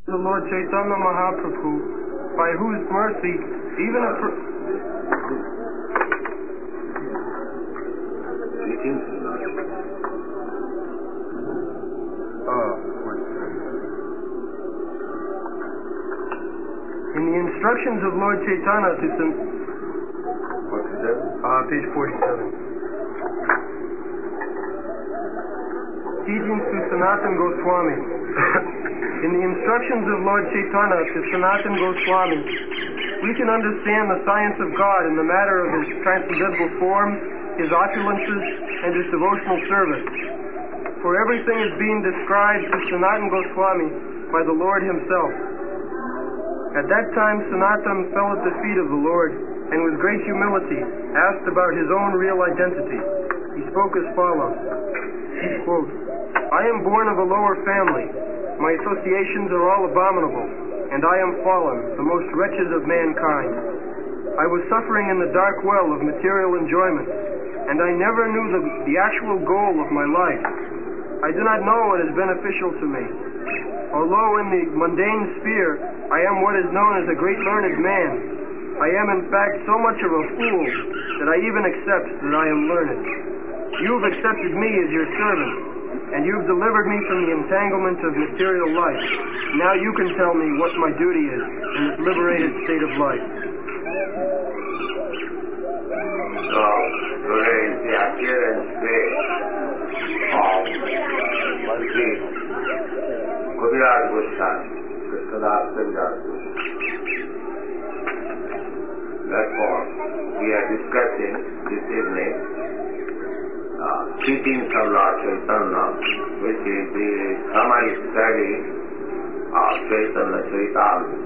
The Lord Chaitanya Mahaprabhu, by whose mercy even a in the instructions of Lord Chaitanya to page 47. Teachings to Sanatana Goswami. In the instructions of Lord Chaitanya to Sanatana Goswami, we can understand the science of God in the matter of His transcendental form, His opulences, and His devotional service. For everything is being described to Sanatana Goswami by the Lord Himself. At that time, Sanatana fell at the feet of the Lord, and with great humility asked about his own real identity. He spoke as follows, quote, I am born of a lower family. My associations are all abominable, and I am fallen, the most wretched of mankind. I was suffering in the dark well of material enjoyment, and I never knew the actual goal of my life. I do not know what is beneficial to me. Although in the mundane sphere I am what is known as a great learned man, I am in fact so much of a fool that I even accept that I am learned. You have accepted me as your servant, and you have delivered me from the entanglement of material life. Now you can tell me what my duty is in this liberated state of life. So, today is the appearance day of Mantri Kaviraj Goswami, Krishnadas Kaviraj Goswami. Therefore, we are discussing this evening teachings of Lord Chaitanya, which is the summary study of Chaitanya Charitamrita.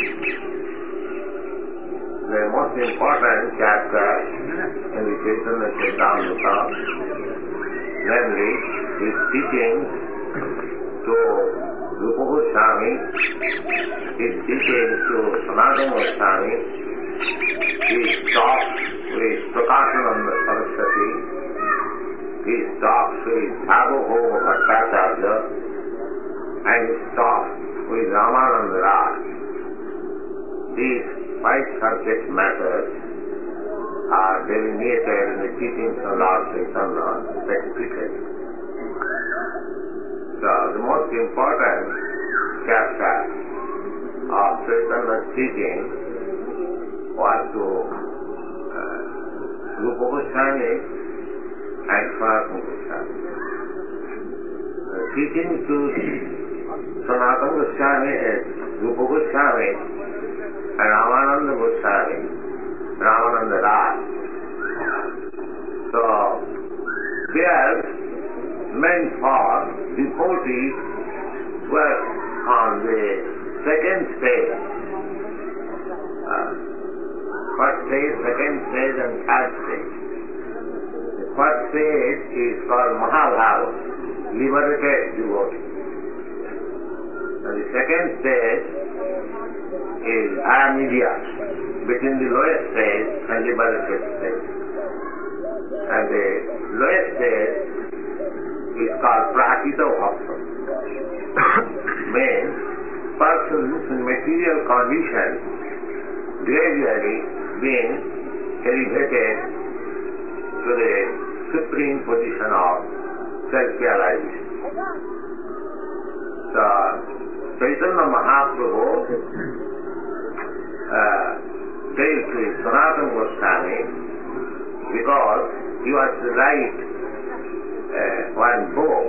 The most important chapter in the Chaitanya Charitamrita, namely his teachings to Rupa Goswami, his teachings to Sanatana Goswami, his talks with Prakashananda Saraswati, his talks with Bhagavata Bhattacharya, and his talks with Ramananda Raj. These 5 subject matters are delineated in the teachings of Lord Chaitanya specifically. So the most important chapter of Chaitanya's teaching was to Rupa Goswami and Sanatana Goswami. The teaching to Sanatana Goswami is Rupa Goswami and Ramananda Goswami, Ramananda Raj. So, they are meant for devotees who are on the second stage. First stage, second stage, and third stage. The first stage is called Mahabhava, liberated devotee. And the second stage is media, between the lowest stage and liberated stage. And the lowest stage is called Prakita Bhakta. Means persons in material conditions gradually being elevated to the supreme position of self-realization. So, Chaitanya Mahaprabhu gave to Sanatana Goswami because he was to write one book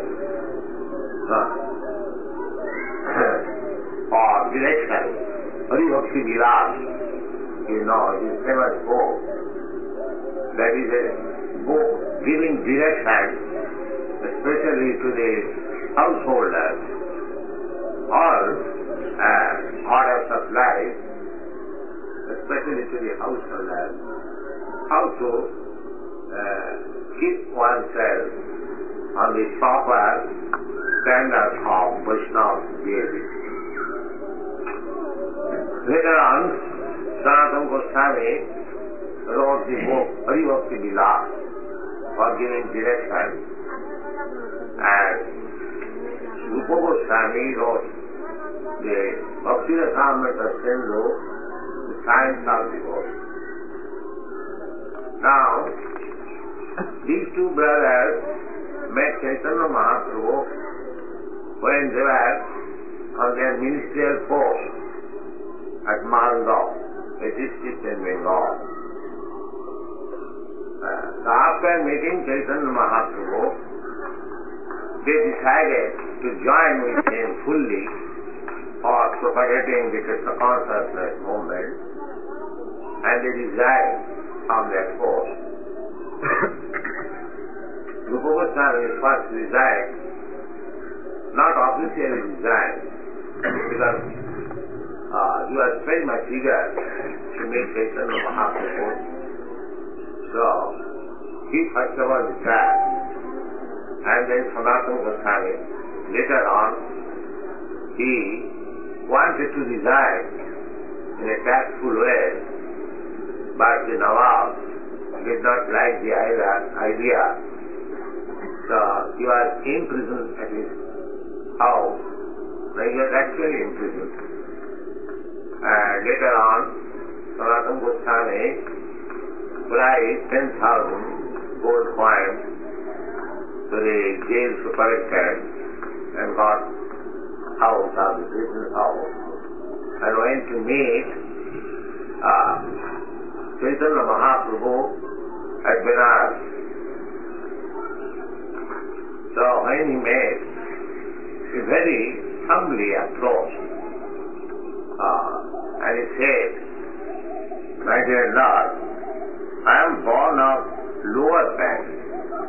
for direction, Haribhakti Vilas, you know, his famous book. That is a book giving direction, especially to the householders, all orders of life, especially to the householders, how to keep oneself on the proper standard of Vaishnava behavior. Later on, Sanatana Goswami wrote the book Haribhakti Vilas for giving direction, and Rupa Goswami wrote the Bhakti Rasamrita Sindhu, the science of devotion. Now, these two brothers met Chaitanya Mahaprabhu when they were on their ministerial post at Malgaon, a district in Bengal. So after meeting Chaitanya Mahaprabhu, they decided to join with him fully for propagating the Krishna consciousness movement, and they resigned from their post. Rupa Goswami first resigned, not officially resigned, because he was very much eager to meet Chaitanya Mahaprabhu. So, he first of all resigned, and then Sanatana Goswami, later on, he wanted to resign in a tactful way, but the Nawab did not like the idea. So he was imprisoned at his house. He was actually imprisoned. And later on, Sanatana Goswami supplied 10,000 gold coins to the jail superintendent and got out of the prison house and went to meet Chaitanya Mahaprabhu at Benares. So when he met, he very humbly approached and he said, "My dear Lord, I am born of lower family.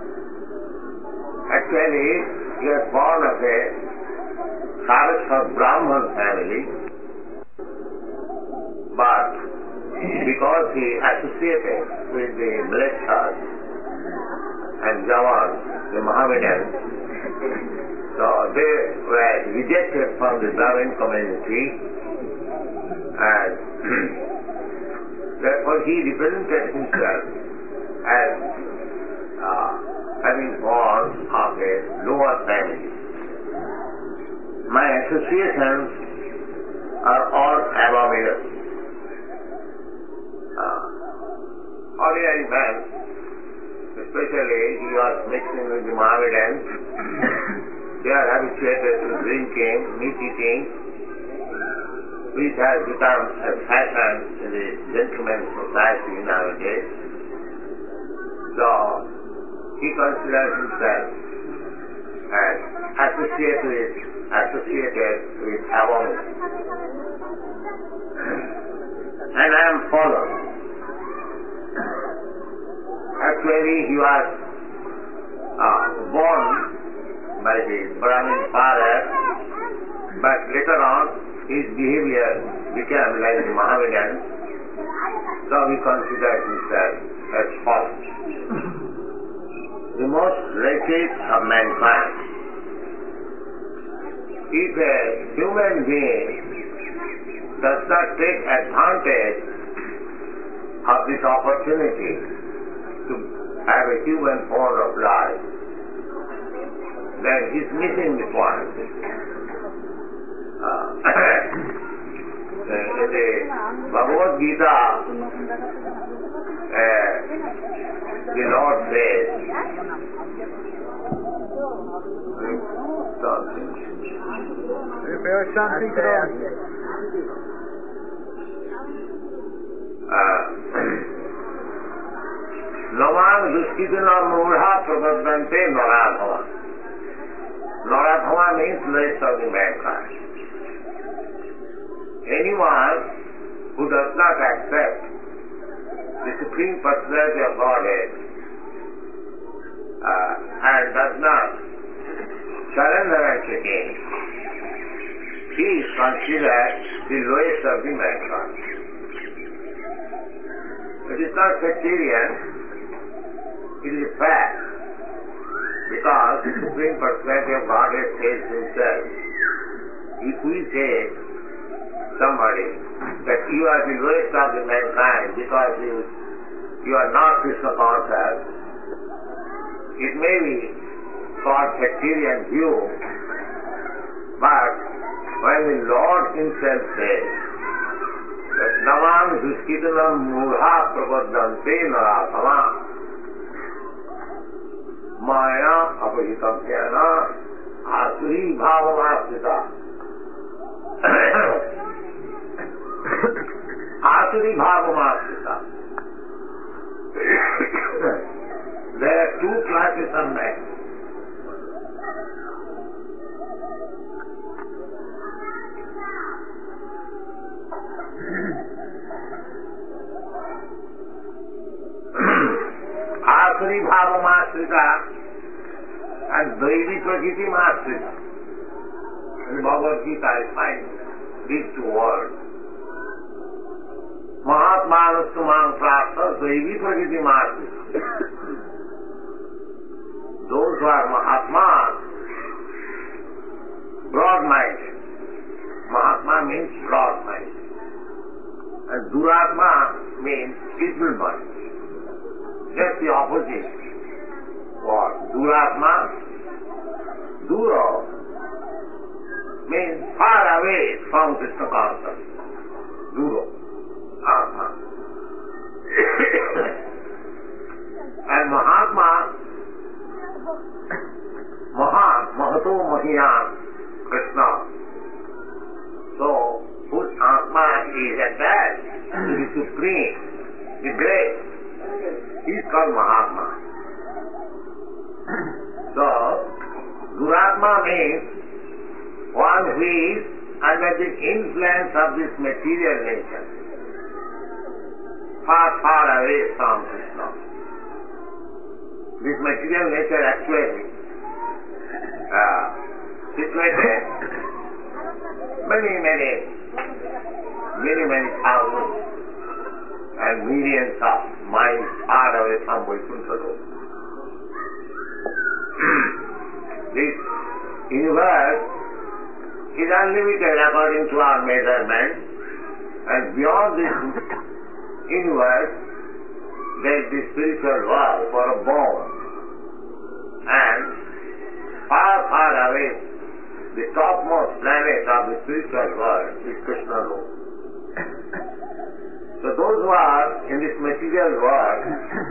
Actually, he was born of a Saraswat Brahman family, but because he associated with the Mlechas and Javan, the Mohammedans, so they were rejected from the Brahmin community, and therefore he represented himself as having born of a lower family. My associations are all abominable. Ordinary man, especially he was mixing with the Mohammedans, they are habituated to drinking, meat eating, which has become a fashion in the gentleman's society nowadays. So, he considers himself as associated with abomination. And I am followed. Actually, he was born by the Brahmin father, but later on his behavior became like the Mohammedan, so he considered himself as false. The most wretched of mankind. If a human being does not take advantage of this opportunity to have a human form of life, then he is missing the point. In the Bhagavad Gita, the Lord says, Naman duskidana murha prabhaddante naradhava. Naradhava means less of the mankind. Anyone who does not accept the Supreme Personality of Godhead and does not surrender unto Him, he is considered the lowest of the mankind. It is not sectarian, it is a fact, because the Supreme Personality of Godhead says himself, if we say somebody that you are the lowest of the mankind because you are not Krishna conscious, it may be called sectarian view, but when the Lord himself says that Naman Duskitanam Murha Prabodhante Naratama Maya Apahitam Jana Asuri Bhavamasita Asuri Bhavamasita. There are two classes of men. Asuri Bhavamasita and Daivi Prakriti Masrita. In Bhagavad Gita I find these two words. Mahatmanastu man prapta Daivi Prakriti Masrita. Those who are Mahatmas, broad-minded. Mahatma means broad-minded. And Duratma means feeble-minded. Just the opposite. What? Duratma, Duro, means far away from Krishna consciousness. Duro, Atma. And Mahatma, Mahan, Mahato Mahiyan, Krishna. So, whose Atma is attached to the Supreme, the Great, he is called Mahatma. So, Duratma means one who is under the influence of this material nature, far, far away from Krishna. This material nature actually situated many thousands and millions of miles far away from Vaikuntha. This universe is unlimited according to our measurement, and beyond this universe there is the spiritual world for a bone, and far, far away the topmost planet of the spiritual world is Krishna Loka. So those who are in this material world,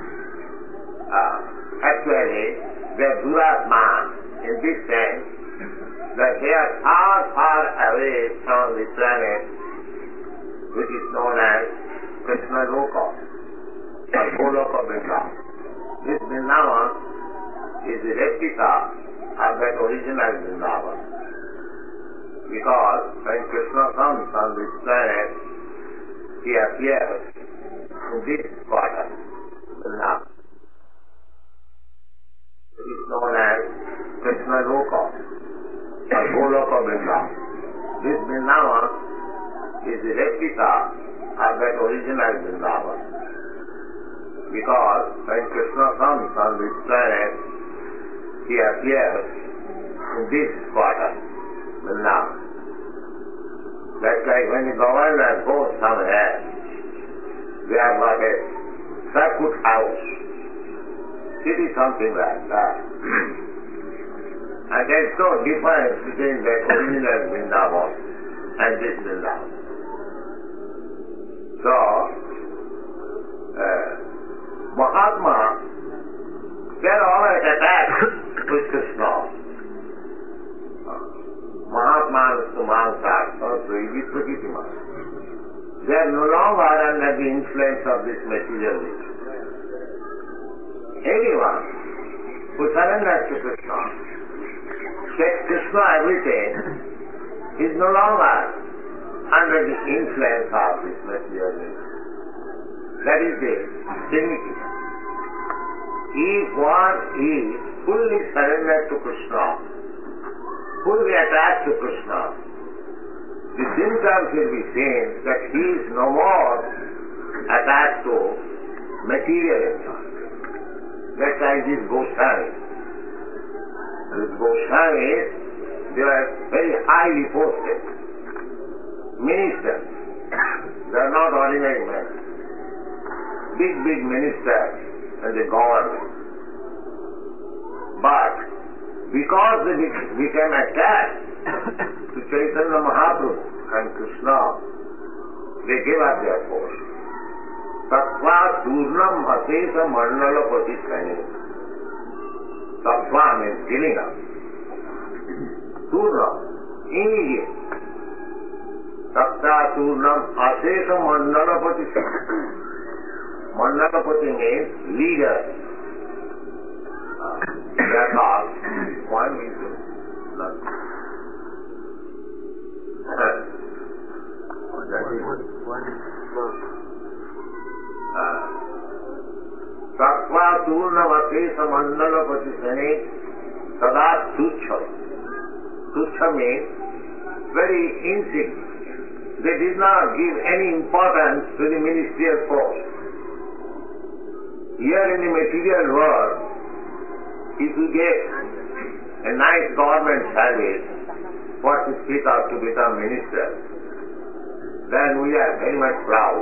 actually they are Duratma in this sense that they are far, far away from the planet which is known as Krishna Loka or Goloka Vrindavan. This Vrindavan is the replica of that original Vrindavan. Because when Krishna comes on this planet, he appears in this quarter, Vrindavan. It is known as Krishna Loka or Goloka Vrindavan. This Vrindavan is the replica of that original Vrindavan. Because when Krishna comes on this planet, he appears in this quarter, Vrindavan. That's like when the governor goes somewhere, they have got a circuit house. It is something like that. And there is no difference between the original Vrindavan and this Vrindavan. So, Mahatma, they are always attached with Krishna. Mahatma is to Mahatma, so it is Prakriti. They are no longer under the influence of this material nature. Anyone who surrenders to Krishna, takes Krishna everything, is no longer under the influence of this material nature. That is the significance. If one is fully surrendered to Krishna, fully attached to Krishna, the symptoms will be seen that he is no more attached to material enjoyment. That's like these Goswamis. These Goswamis, they are very highly posted. Ministers. They are not ordinary men. Big ministers in the government. But because they became attached to Chaitanya Mahaprabhu, and Krishna, they gave up their post. Tattva Turnam Asesa Mandala Patisani. Tattva means giving up. Turnam, immediate. Tattva Turnam Asesa Mandala Patisani. Mandala Pati means leader. That's all. One means nothing. Tattva Turnavate Samandala Patisane Sada Tuchha. Tuchha means very insignificant. They did not give any importance to the ministerial post. Here in the material world, if you get a nice government service, what to speak of to become minister, then we are very much proud.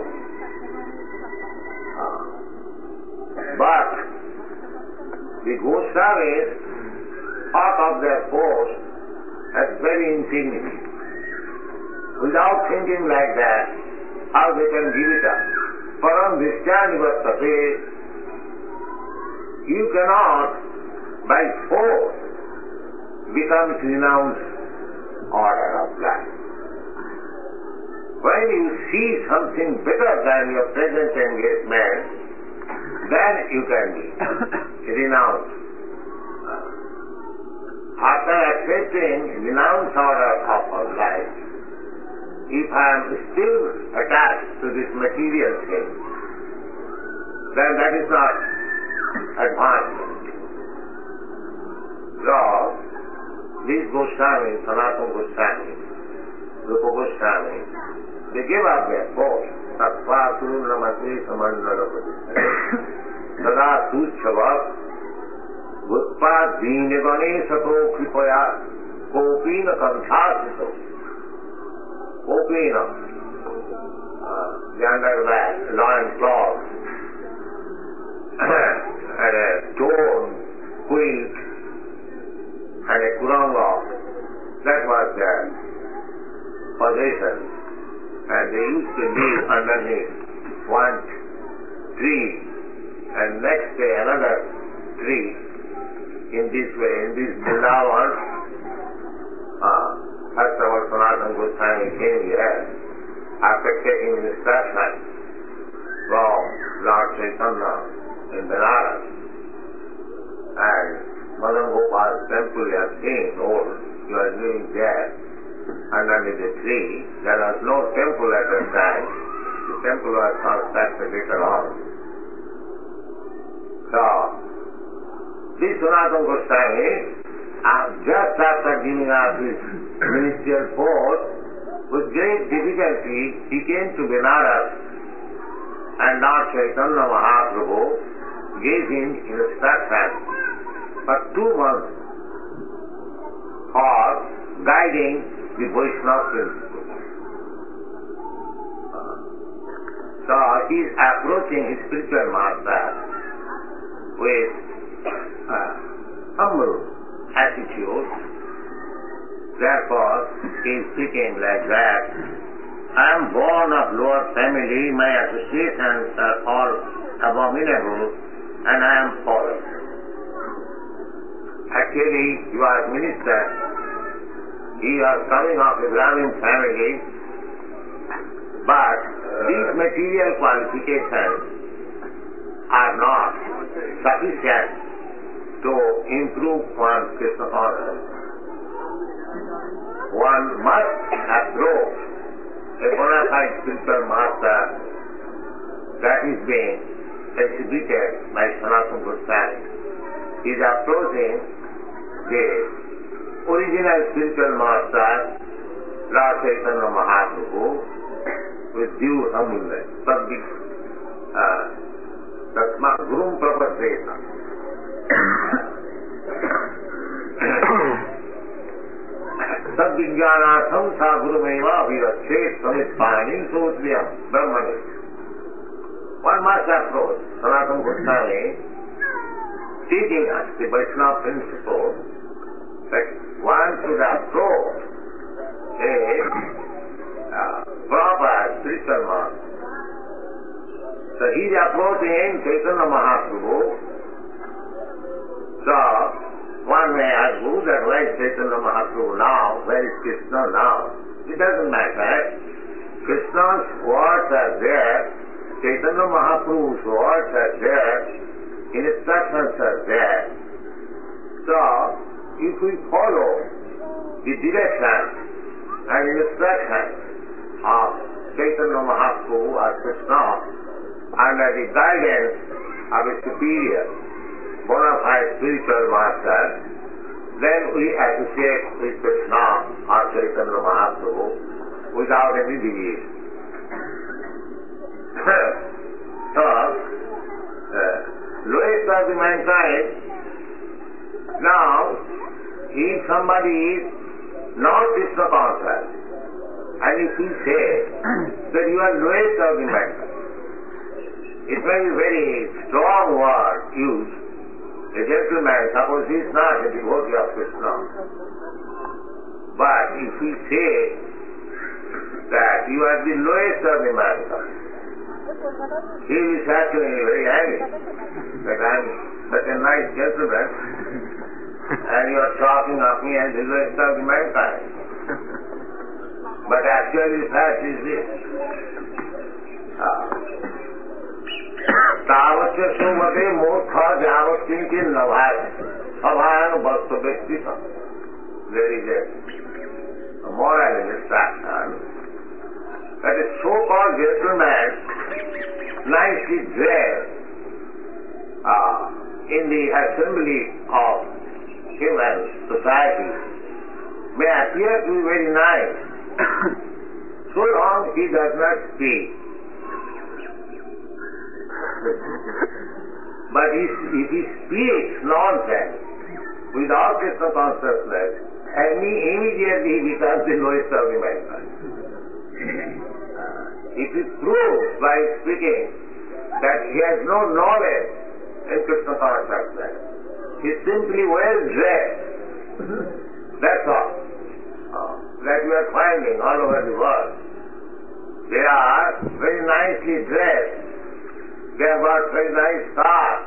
But the Goswamis thought of their post as very insignificant. Without thinking like that, how they can give it up? Param Vishyanivattate, you cannot by force become renounced order of life. When you see something better than your present engagement, then you can be renounced. After accepting renounced order of life, if I am still attached to this material thing, then that is not advancement. So, these Goswamis, Sanatana Goswami, Rupa Goswami, they give up their post. Tattva Turnamate Samandala Patisane Sada Tuchhava Gutpa Deenegane Sato Kripaya Kopina Kanthasito. Kopina, the underwear, loin cloth, and a torn quilt, and a kuranga. That was their possession. And they used to live underneath one tree, and next day another tree. In this way, in this Vrindavan, first of all, Sanatana Goswami came here after taking instruction from Lord Chaitanya in Benares. And Madan Gopal's temple you have seen, old, you are living there. Underneath the tree, there was no temple at that time. The temple was constructed later on. So, this Sanatana Goswami, just after giving up his ministerial post, with great difficulty, he came to Benares, and Lord Chaitanya Mahaprabhu gave him instruction for 2 months for guiding the Vaishnava principle. So he is approaching his spiritual master with humble attitude. Therefore, he is speaking like that. I am born of lower family, my associations are all abominable, and I am fallen. Actually, you are minister. He was coming of a Brahmin family, but these material qualifications are not sufficient to improve one's Krishna consciousness. One must approach a bona fide spiritual master that is being exhibited by Sanatana Goswami. He is approaching the original spiritual master, Lord Chaitanya Mahaprabhu, with due humbleness. Tasma Gurum Prapadesa. Sadvijnanatham sa gurumeva virachet samit sodhyam brahmani. One must approach Sanatana Goswami, teaching us the Vaishnava principle that one should approach a approaching Chaitanya Mahaprabhu, so one may argue that where is Chaitanya Mahaprabhu now, where is Krishna now? It doesn't matter. Krishna's words are there, Chaitanya Mahaprabhu's words are there, instructions are there. So, if we follow the direction and instruction of Chaitanya Mahaprabhu or Krishna under the guidance of a superior, bona fide spiritual master, then we associate with Krishna or Chaitanya Mahaprabhu without any deviation. So, lowest of the mankind, now, if somebody is not Krishna conscious, and if he says that you are lowest of the mankind, it may be very strong word used. A gentleman, suppose he is not a devotee of Krishna, but if he says that you are the lowest of the mankind, he is actually very angry that I am such a nice gentleman and you are talking of me as the lowest of the mankind. But actually the fact is this. तावस्य सुमते मूर्ख जावत kitchen नभाय सभायन वस्तु व्यक्ति there is a moral instruction that a so-called gentleman nicely dressed in the assembly of human society may appear to be very nice so long he does not speak. But if he speaks nonsense without Krishna consciousness, and immediately he becomes the lowest of the mankind. If he proves by speaking that he has no knowledge in Krishna consciousness, he is simply well dressed. That's all. That we are finding all over the world. They are very nicely dressed. They have got very nice cars.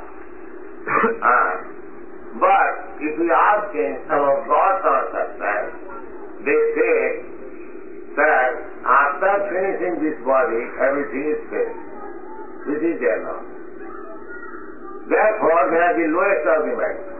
But if we ask him about God consciousness, they say that after finishing this body, everything is finished. This is their knowledge. Therefore, they are the lowest of the mankind.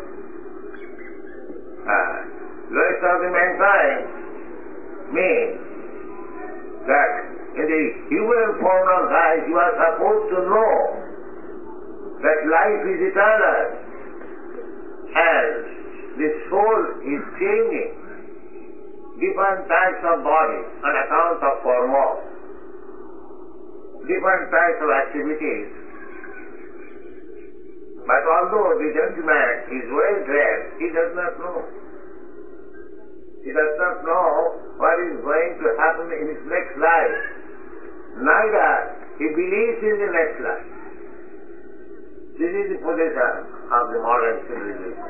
Lowest of the mankind means that in the human form of life you are supposed to know that life is eternal and the soul is changing different types of bodies on account of karma, different types of activities. But although the gentleman is well dressed, he does not know. He does not know what is going to happen in his next life. Neither he believes in the next life. This is the position of the modern civilization.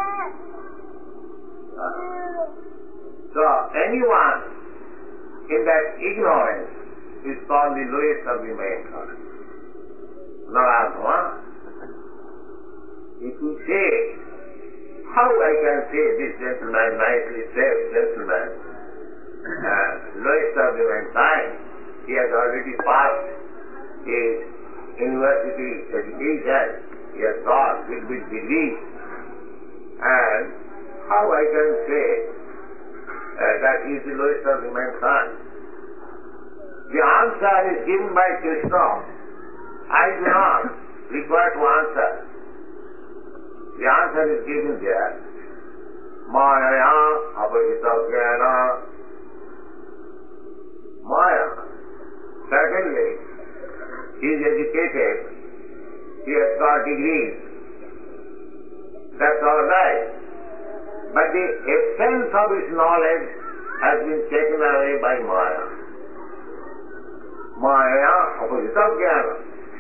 So anyone in that ignorance is called the lowest of the mankind. Naradha, if you say, how I can say this gentleman, nicely dressed gentleman, lowest of the mankind, he has already passed his university education, he has got with degree, and how I can say that he is the lowest of the mankind? The answer is given by Krishna. I do not require to answer. The answer is given there. Maya apajita jnana. Maya. Certainly, he is educated, he has got degrees. That's all right. But the essence of his knowledge has been taken away by Maya. Maya apajita jnana.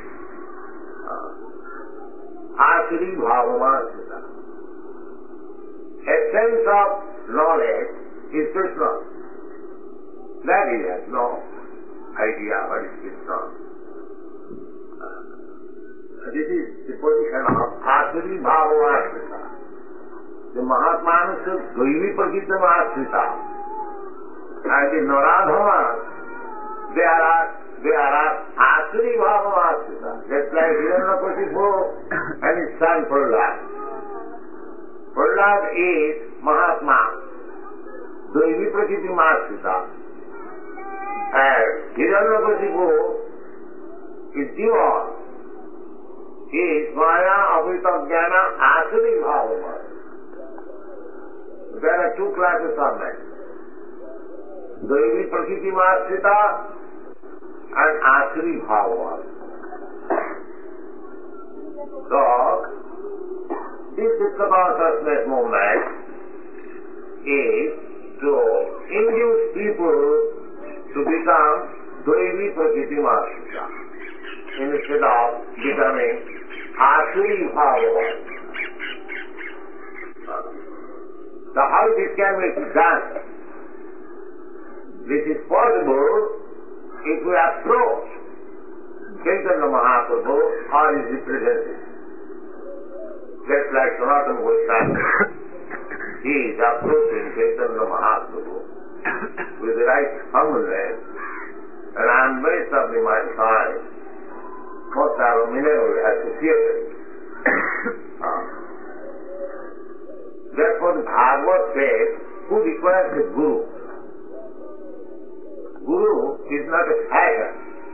Asri bhavamasita. Essence of knowledge is Krishna. That he has no idea what is Krishna. This is the position of Asuri Bhavavashrita. The Mahatmas of Daivi Prakritam Ashrita. And the Naradhamas, they are Asuri Bhavavashrita. Just like Hiranyakashipu and his son Prahlad. Prahlad is Mahatma, Daivi Prakritam Ashrita. And Hiranyakashipu is Jiva. He is Maya Avrita Jnana Asuri Bhavavashrita. There are two classes of men. Daivi Prakriti Ashrita and Asuri Bhavavashrita. So, this Chitta consciousness movement is to induce people to become Daivi Prakriti Ashrita instead of becoming Asuri Bhavavashrita. So how this can be done? This is possible if we approach Chaitanya Mahaprabhu or his representative. Just like Sanatana Goswami, he is approaching Chaitanya Mahaprabhu with the right humbleness, and I am very sorry my time. Most are mineral associated. Therefore, the Bhagavad says, who requires a guru? Guru is not a fashion.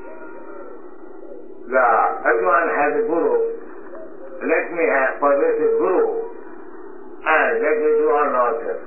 Everyone has a guru. Let me possess a guru and let me do all nonsense.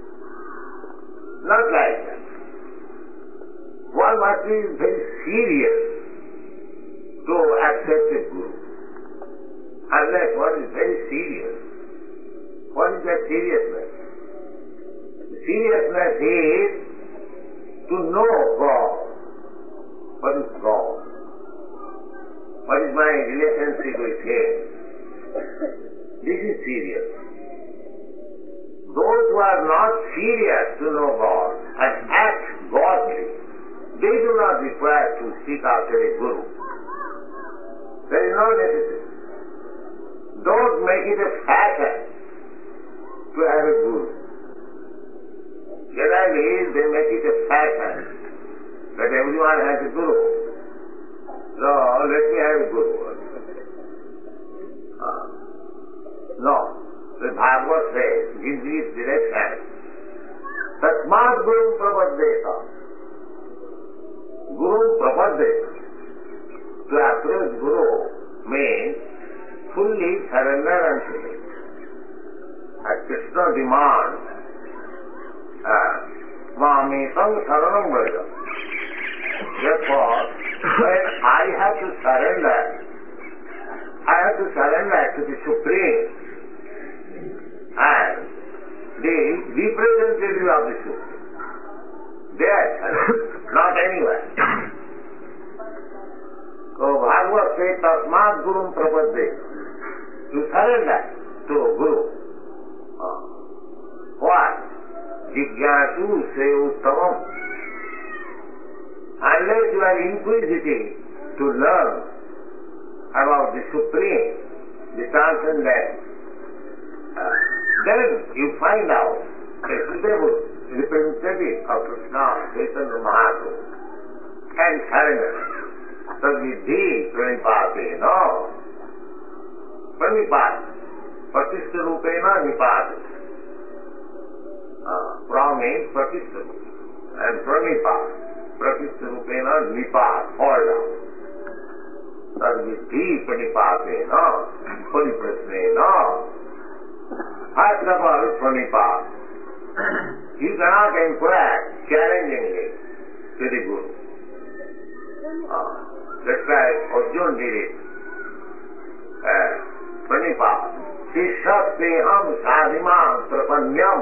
Not like that. One must be very serious to accept a guru. Unless one is very serious. What is that seriousness? The seriousness is to know God. What is God? What is my relationship with Him? This is serious. Those who are not serious to know God and act godly, they do not require to seek after a guru. There is no necessity. Don't make it a fashion to have a guru. Generally, they make it a fashion that everyone has a guru. So, let me have a guru. No. The Bhagavad says, gives this direction. Tasmat Guru Prapaddeta. Guru Prapaddeta. To approach Guru means fully surrender unto Him. As Krishna demands, Mamitam Saranam Vraja. Therefore, when I have to surrender to the Supreme and the representative of the Supreme. There, not anywhere. So Bhagavad says, Tasmat Gurum Prapadde. To surrender to Guru. Why? Jigyasu se uttamam. Unless you are inquisitive to learn about the Supreme, the Transcendent, then you find out a suitable representative of Krishna, Chaitanya Mahaprabhu, and surrender. So vidhi pranipate, no. Pranipate. Pratishtha rupena nipate. Pra means pratishtha rupa. And pranipate. Pratishtha rupena nipate. Fall down. Tad vidhi pranipate, no. Pariprasne, no. First of all, pranipate. You cannot inquire challengingly to the Guru. That's why Arjuna did it. Pranipate. Sishasteham sadhimam prapanyam.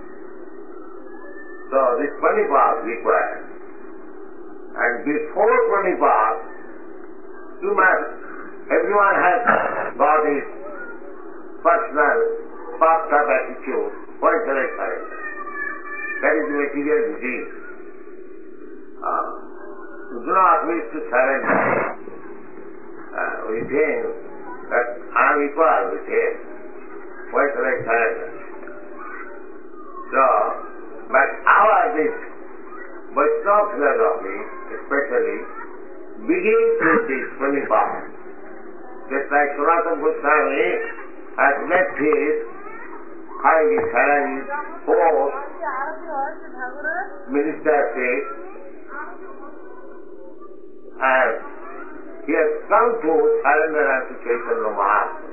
So this pranipate required. And before pranipate, everyone has got his personal puffed up attitude. What is the right surrender? That is the material disease. You do not wish to surrender within equal with him. Why should I surrender? So, but this Vaishnava philosophy, especially, begins with this Pranipāna. Just like Sanatana Goswami has left his highly salaried post, ministership, and he has come to surrender unto Chaitanya Mahaprabhu.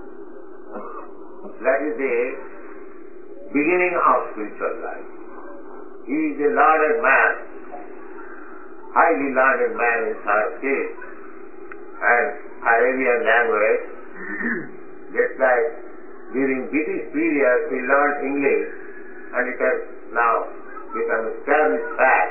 That is the beginning of spiritual life. He is a learned man, highly learned man in Sanskrit and Arabian language. Just like during British period we learned English, and it has now become established fact.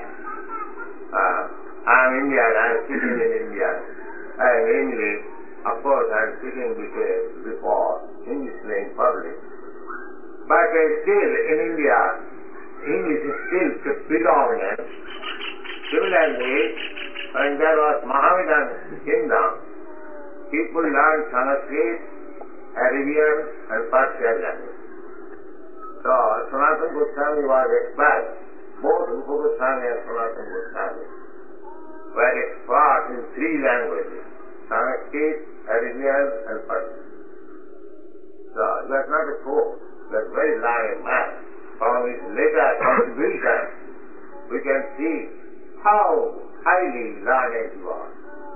I am Indian, I am speaking in India. I am English, of course I am speaking before English in public. But still in India, English is still predominant. Similarly, when there was Mohammedan kingdom, people learned Sanskrit, Arabian and Persian language. So Sanatana Goswami was expert. Both Rupa Goswami and Sanatana Goswami were expert in 3 languages, Sanskrit, Arabian and Persian. So that's not a fool. That's very learned man. From his later contribution, we can see how highly learned he was.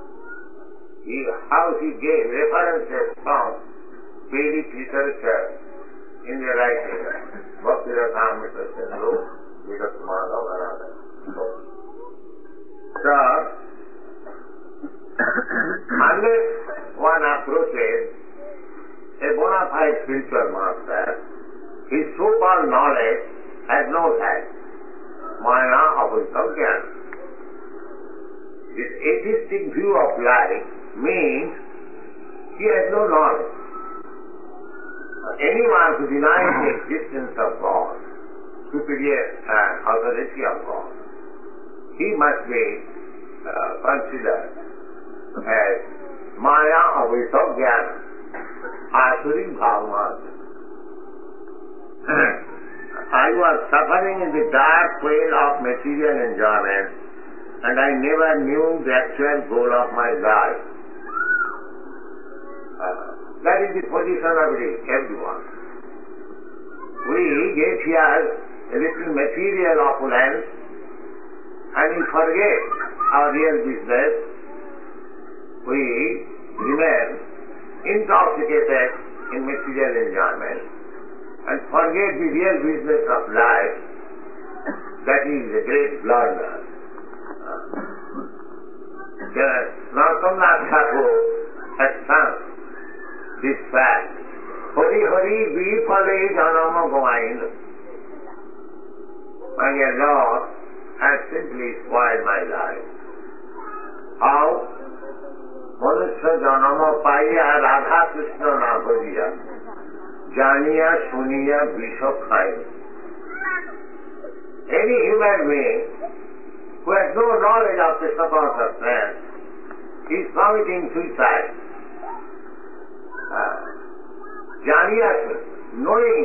How he gave references from Vedic literature in the writing Bhakti Rasamrita Sindhu, Vidas Madhav and others. So, unless one approaches a bona fide spiritual master, his so-called knowledge has no size. Maya Abhusavjana. This atheistic view of life means he has no knowledge. Anyone who denies the existence of God, superior authority of God, he must be considered as Maya Abhusavjana, Asuri Bhavamadya. I was suffering in the dark veil of material enjoyment, and I never knew the actual goal of my life. That is the position of everyone. We get here a little material opulence, and we forget our real business. We remain intoxicated in material enjoyment and forget the real business of life. That is a great blunder. Narottam Thakur has sung this fact. Hari Hari Vifale Janama Govain. My dear Lord has simply spoiled my life. How? Manusya Janama Paiya Radha Krishna Nabhajiya. Janiya Suniya Visha Khai. Any human being who has no knowledge of Krishna consciousness is committing suicide. Janiya, knowing,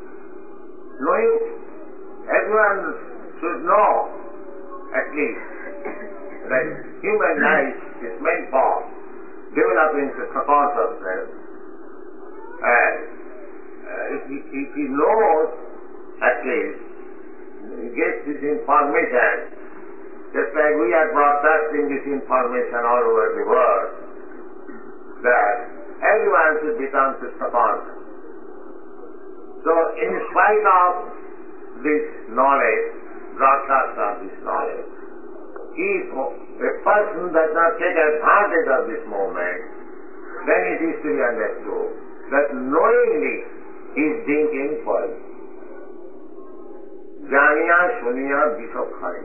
everyone should know at least that human life is meant for developing Krishna consciousness, and if he knows at least, he gets this information, just like we are broadcasting this information all over the world, that everyone should become Krishna conscious. So in spite of this knowledge, broadcast of this knowledge, if a person does not take advantage of this moment, then it is to be understood that knowingly he is thinking for it. Janiya Suniya Visha Khai.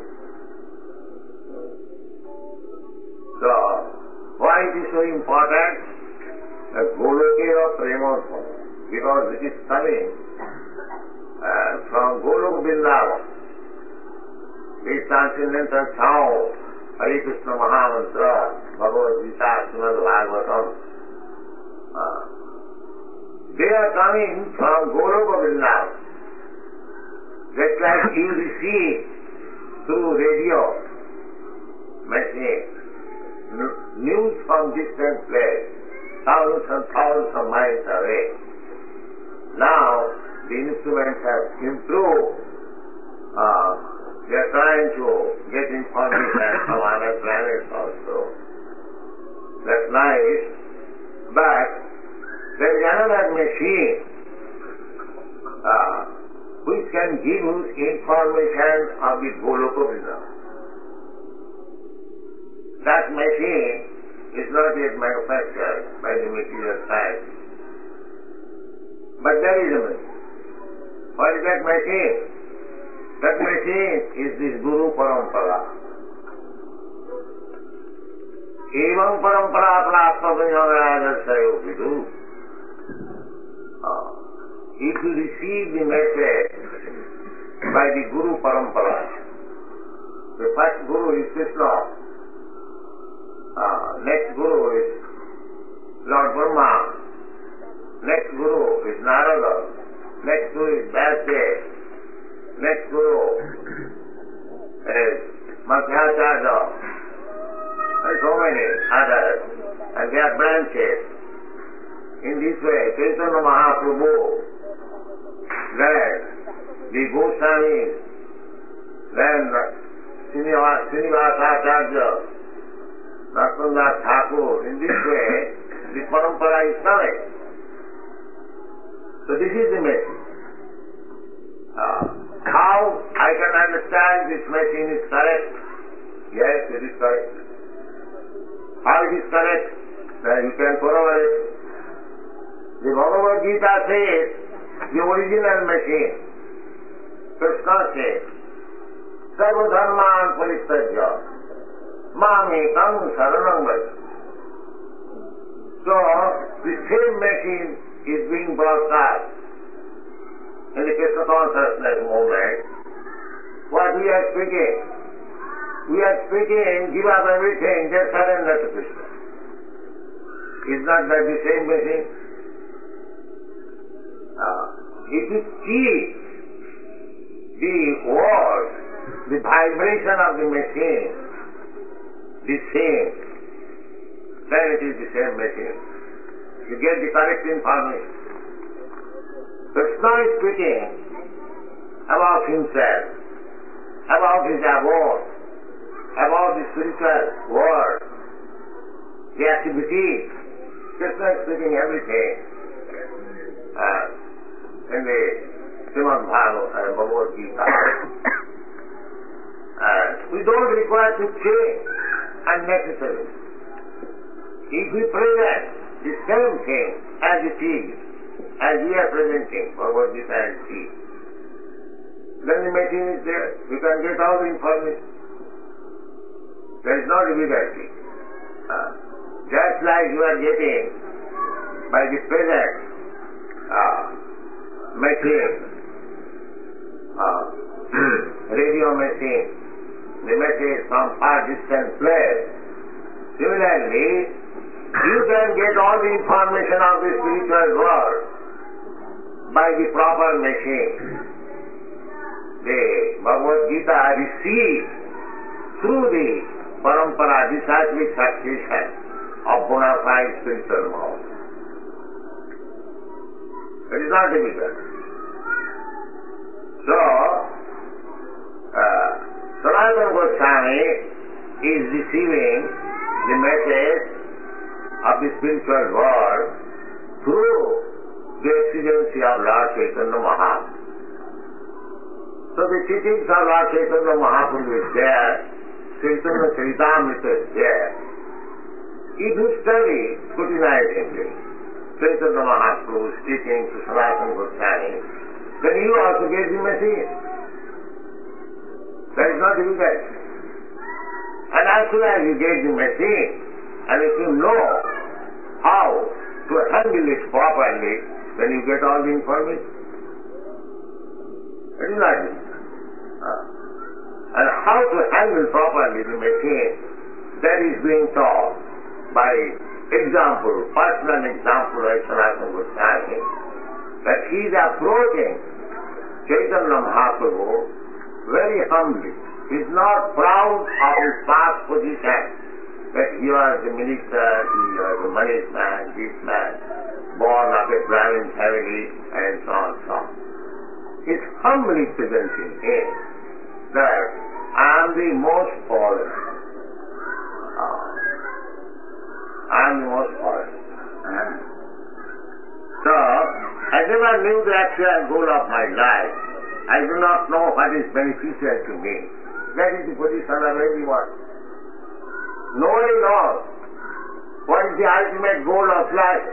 So, why it is so important? The Golokera Premotvam, because it is coming from Golok Vrindavan. This transcendental sound, Hare Krishna Mahamantra, Bhagavad Gita, Srimad Bhagavatam, They are coming from Goloka Vrindavan. Just like you receive through radio machine news from distant place, thousands and thousands of miles away. Now the instruments have improved. They are trying to get information from other planets also. That's nice. But there is another machine which can give us information of the Goloka Vrindavan. That machine is not yet manufactured by the material science. But there is a machine. What is that machine? That machine is this Guru Parampara. Evam Parampara Praptavinyagadar Sayo Vidu. If you receive the message by the Guru Parampara, the first Guru is Krishna, next Guru is Lord Brahma, next Guru is Narada, next Guru is Vyasdev, next Guru is Madhyacharya, and so many others, and they are branches. In this way, Chaitanya Mahaprabhu, then the Goswamis, then Srinivasacharya, Narottam Thakur, in this way, the parampara is coming. So this is the message. How I can understand this machine is correct? Yes, it is correct. How it is correct? Then you can corroborate it. The Bhagavad Gita says, the original machine, Krishna says, Sarva dharman parityajya, mamekam saranam vraj. So, the same machine is being broadcast in the Krishna consciousness movement. What we are speaking? We are speaking, give up everything, just surrender to Krishna. Is not that the same machine? If you keep the word, the vibration of the machine, the same, then it is the same machine. You get the correct information. Krishna is speaking about himself, about his abode, about the spiritual world, the activities. Krishna is speaking everything. In the Srimad Bhagavad Gita. We don't require to change unnecessarily. If we present the same thing as it is, as we are presenting Bhagavad Gita and see, then the machine is there. We can get all the information. There is no difficulty. Just like you are getting by the present machine, radio machine, the message from far distant place. Similarly, you can get all the information of the spiritual world by the proper machine. The Bhagavad Gita received through the parampara, disciplic succession of bona fide spiritual mouth. It is not difficult. So, Sanatana Goswami is receiving the message of the spiritual world through the exigency of Lord Chaitanya Mahaprabhu. So the teachings of Lord Chaitanya Mahaprabhu is there, Chaitanya Charitamrita is there. If you study scrutinizingly Chaitanya Mahaprabhu's teaching to Sanatana Goswami, then you also get the message. That is not difficult. And as soon as you get the message, and if you know how to handle it properly, then you get all the information. It is not difficult. And how to handle properly the machine, that is being taught by example, personal example of Sanatana Goswami, that he is approaching Chaitanya Mahaprabhu very humbly. He is not proud of his past position, that he was a minister, he was a money man, this man, born of a Brahmin family, and so on and so on. He is humbly presenting him that I am the most fallen. I am the most fallen. So, I never knew the actual goal of my life. I do not know what is beneficial to me. That is the position of everyone. Nobody knows what is the ultimate goal of life.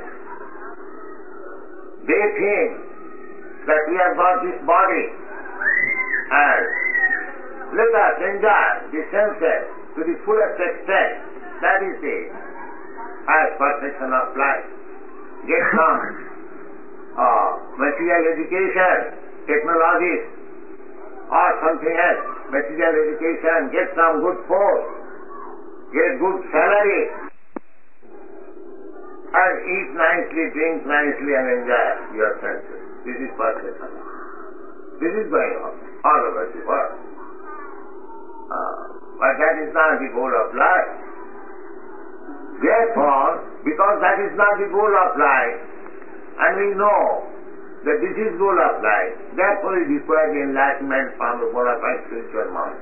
They think that we have got this body and let us enjoy the senses to the fullest extent. That is the highest perfection of life. Get some material education, technologies, or something else. Material education, get some good post, get good salary, and eat nicely, drink nicely, and enjoy your senses. This is perfection. This is going on all over the world. But that is not the goal of life. Therefore, because that is not the goal of life, and we know that this is goal of life, therefore it requires enlightenment from the bona fide spiritual mind.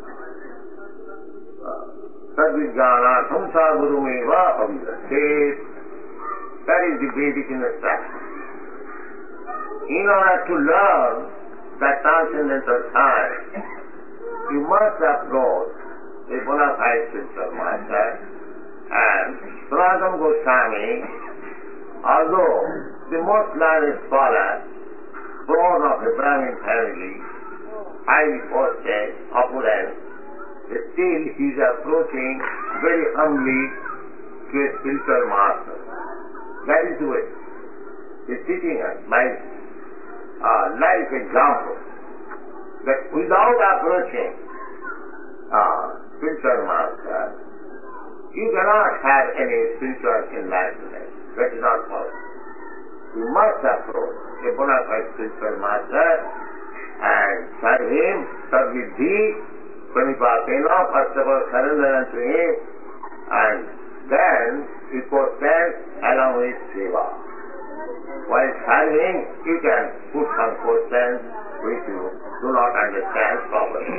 Sadvijnana samsa gurumeva avidaset. That is the basic instruction. In order to learn that transcendental science, you must approach a bona fide spiritual master. And Sanatana Goswami, although the most learned scholar, born of a Brahmin family, highly posted, opulent, still he is approaching very humbly to a spiritual master. That is the way. He is teaching us by life example that without approaching spiritual master, you cannot have any spiritual enlightenment. That is not possible. You must approach a bona fide spiritual master and serve him, sarvidhi, pranipatena, first of all surrender unto him, and then you proceed along with seva. While serving, you can put some questions which you do not understand properly.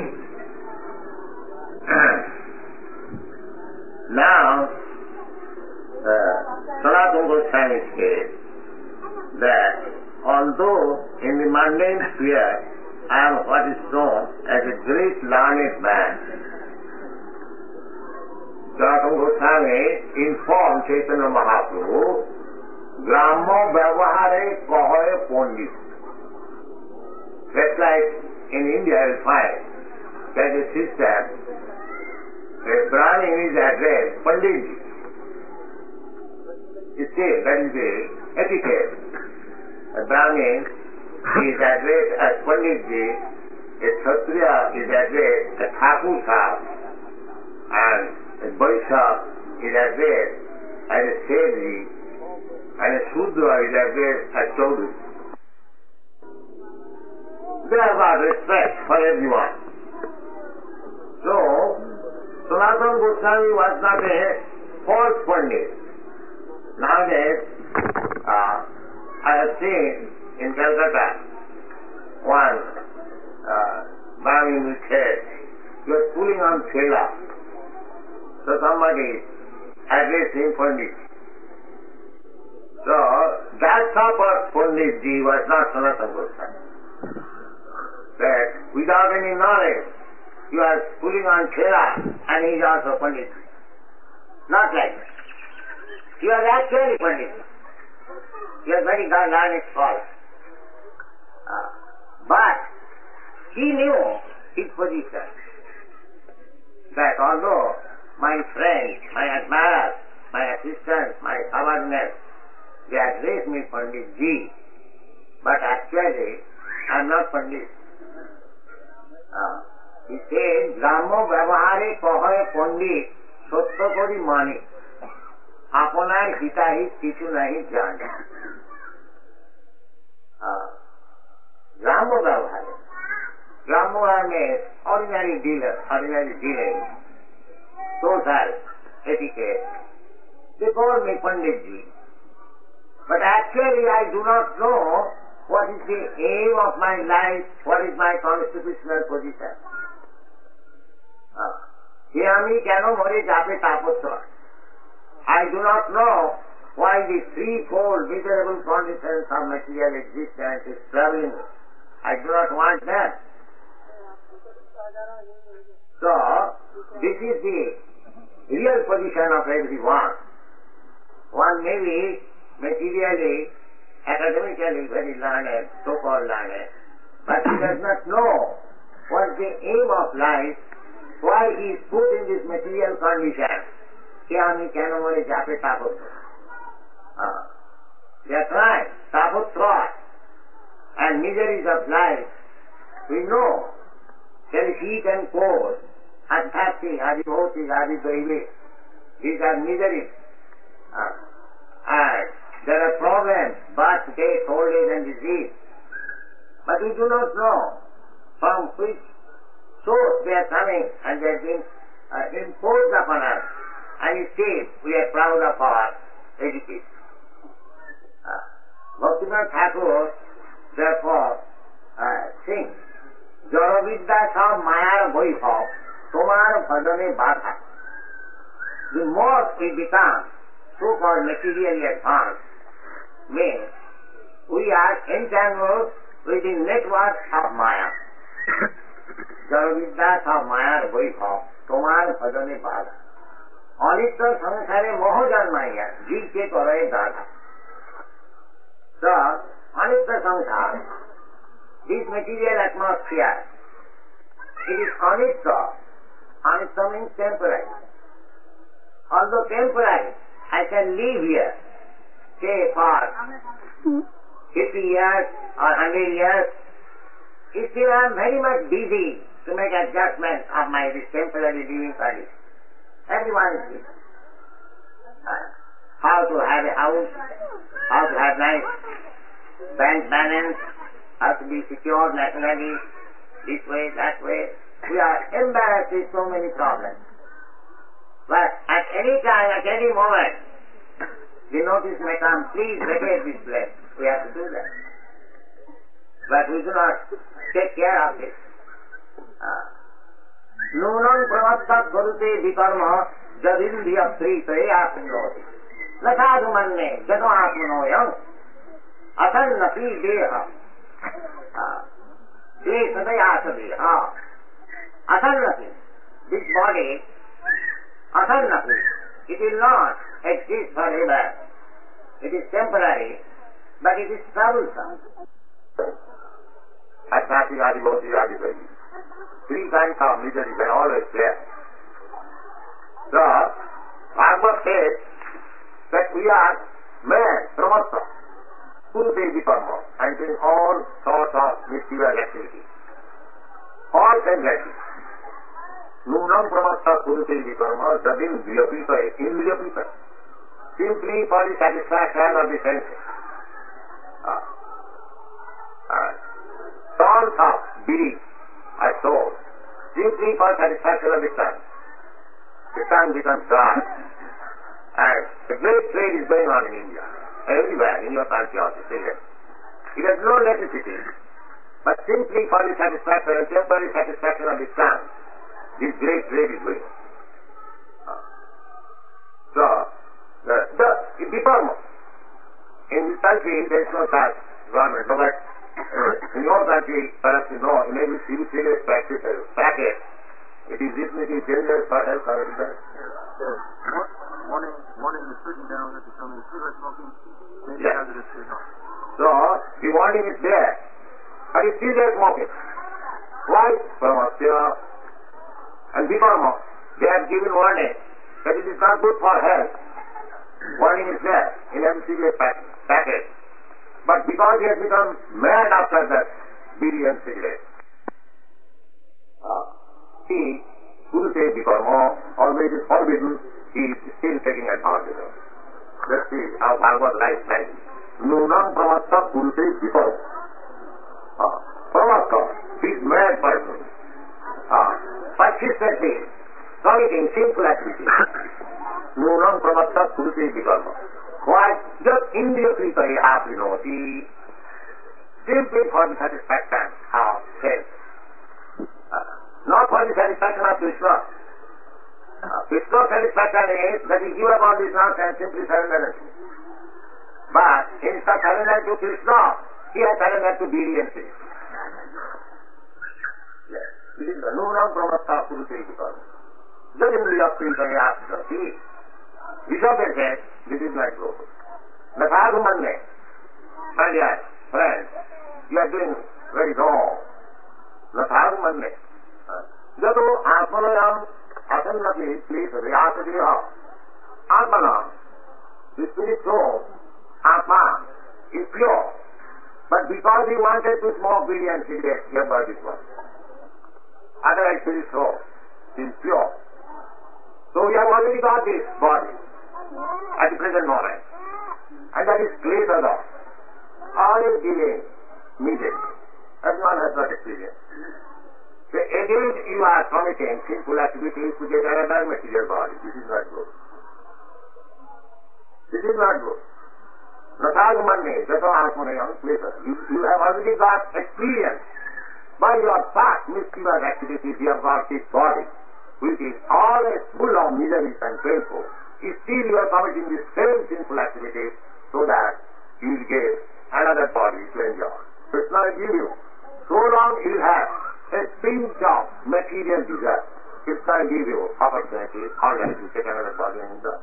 Now, Sanatana Goswami says that although in the mundane sphere I am what is known as a great learned man, Sanatana Goswami informed Chaitanya Mahaprabhu, Grammo Vyavahare Kahoye Pondit. Just like in India you find that a system, a Brahmin is addressed Panditji. You see, that is the etiquette. A Brahmin is addressed as Panditji, a Kshatriya is addressed as Thakur Sahib, and a Vaishya is addressed as a Sethji, and a Shudra is addressed as Chaudhary. They have got respect for everyone. So, Sanatana Goswami was not a false Pandit. Nowadays, I have seen in Calcutta one Brahmin with head. He was pulling on thela. So somebody addressed him Pandit. So that type of Panditji was not Sanatana Goswami. That without any knowledge, he was pulling on thela and he is also Pandit. Not like that. He was actually Pandit. He was very learned scholar. But he knew his position. That although my friends, my admirers, my assistants, my subordinates, they address me Pandit Ji, but actually I am not Pandit. He said, Grammo Vyavahare Kahoye Pandit Sattya Kori Mani. আপনার হিতাহিত কিছু নাহি জানে। গ্রাম্য ব্যবহারে ordinary dealing, social etiquette, they call me Panditji. But actually I do not know what is the aim of my life, what is my constitutional position. যে আমি কেন মরে যাবে তাপত্র। I do not know why the threefold miserable conditions of material existence is troubling me. I do not want that. So, this is the real position of everyone. One may be materially, academically very learned, so-called learned, but he does not know what is the aim of life, why he is put in this material condition. That's right, taputra and miseries of life, we know, there is heat and cold, adhyapti, adibhoti, adidoive, these are miseries. And there are problems, birth, death, old age and disease. But we do not know from which source they are coming and they are being imposed upon us. And still we are proud of our education. Bhaktivinoda Thakur therefore sings, Jaravidya sab mayar boibhav, tomar bhajane badha. The more we become so-called materially advanced, means we are entangled with the network of Maya. Jaravidya sab mayar boibhav, tomar bhajane badha. অনিত্য সংসারে মোহ জন্মাইয়া জীবকে করে দাদা। So, অনিত্য সংসার, this material atmosphere, it is anitya. Anitya means temporary. Although temporary, I can live here, say for 50 years or 100 years, still I am very much busy to make adjustments of my this temporary living condition. Everyone is busy. How to have a house, how to have nice bank balance, how to be secured nationally, this way, that way. We are embarrassed with so many problems. But at any time, at any moment, the notice may come, please vacate this place. We have to do that. But we do not take care of this. Nunam pravattat garute vikarma jadindriya prite asindoti. Lasadu manne jado atmanoyam asannapi deha. Desadayasa deha. Asannapi. This body, asannapi. It will not exist forever. It is temporary, but it is troublesome. Adhyapti, adibhoti, adidoive. Three kinds of misery are always there. So, Bhagavad says that we are men, pramata, kurute vikarma, and doing all sorts of mischievous activities. All activities. Nunam pramata kurute vikarma, jadin vyapita, invyapita. Simply for the satisfaction of the senses. Thoughts of belief are sold simply for satisfaction of the sun. The sun becomes dark. And the great trade is going on in India. Everywhere, in your country also. It has no necessity. But simply for the satisfaction and temporary satisfaction of the sun, this great trade is going on. So, the vikarma. In this country, there is no such government. But in your country, perhaps you know, in every serious packet, it is written it is dangerous for health or anything. Warning the Surgeon General that becoming cigarette smoking may be hazardous to your health. So, the warning is there. But it's still there smoking. Why? Pramatya and vikarma. They have given warning that it is not good for health. Warning is there in every cigarette packet. But because he has become mad after that bidi and cigarette, he, kurute vikarma, although it is forbidden, he is still taking advantage of it. Let's see how Bhagavad life says. Nunam pravatta purushe vipav. Pravatta, this mad person. Persistently, committing sinful activities. Nunam pravatta purushe vipav. Why? Just indifferently aprinoti, simply for the satisfaction of self. Not for the satisfaction of Krishna. Krishna's satisfaction is that he give up all this nonsense, simply surrender. But instead of surrendering to Krishna, he has surrendered to deviancy. Yes. This is the Nunam Pravatta Purushe Vipav. Jajindriya Printaya Aprinoti. Vishwabhir says, this is my group. Nathagu Manne. My dear friends, you are doing very wrong. Nathagu Manne. Jato Atmanayam Asannati please Vyasadiha. Atmanam, the spirit soul, Atma, is pure. But because he wanted to smoke billions cigarettes, he burned this one. Otherwise, spirit soul is pure. So we have already got this body at the present moment. And that is greater than all is given immediately. Everyone has got experience. So again you are committing sinful activities to get another material body. This is not good. This is not good. Nathagumanne, Jato Atmanayam, later. You have already got experience. By your past mischievous activities, you have got this body, which is always full of miseries and painful. Still you are committing the same sinful activities so that you will get another body to enjoy. Krishna will give you. So long you have a pinch of material desire, Krishna will give you opportunities, always to take another body and enjoy.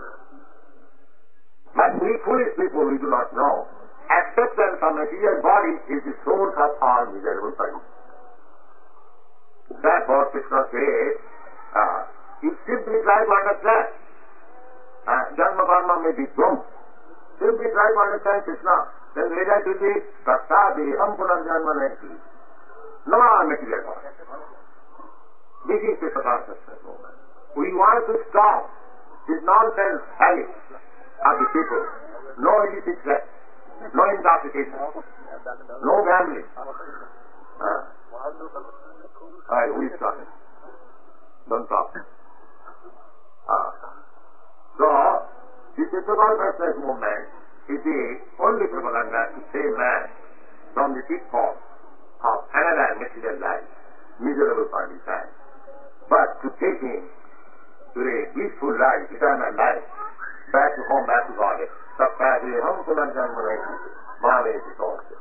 But we foolish people, we do not know. Acceptance of material body is the source of all miserable pain. Therefore, Krishna says, you simply try to understand. Janma karma may be wrong. Simply try to understand Krishna. Then the result will be Tattadi Ampunarjanma Neti. No material body. This is the consciousness movement. We want to stop this nonsense habit of the people. No illicit sex, no intoxication, no gambling. Who is talking? Don't talk. So, this is the consciousness movement is the only propaganda to save man from the pitfall of another material life, miserable party time. But to take him to a peaceful life, eternal life, back to home, back to God. Tattadi Hampulanjanmaneti, Male Vitorsya.